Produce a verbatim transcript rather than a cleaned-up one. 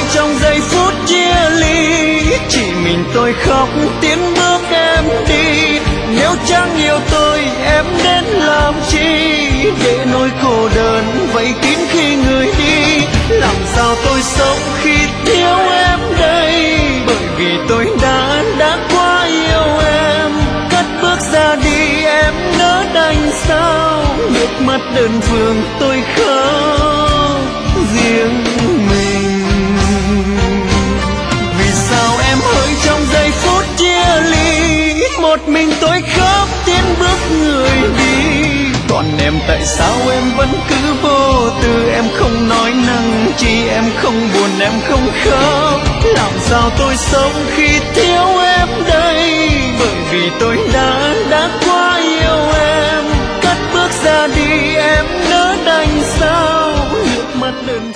trong giây phút chia ly, chỉ mình tôi khóc tiến bước em đi. Nếu chẳng yêu tôi em đến làm chi, để nỗi cô đơn vây kín khi người đi. Làm sao tôi sống khi thiếu em đây, bởi vì tôi đã đã quá yêu em. Cất bước ra đi em nỡ đành sao, nước mắt đơn phương tôi khóc riêng mình. Vì sao em hỡi trong giây phút chia ly, một mình tôi khóc tiến bước người đi. Còn em tại sao em vẫn cứ vô tư, em không nói năng chi, em không buồn em không khóc. Làm sao tôi sống khi thiếu em đây, bởi vì tôi đã đã quá yêu em. Cất bước ra đi em nỡ đành sao, nước mắt đơn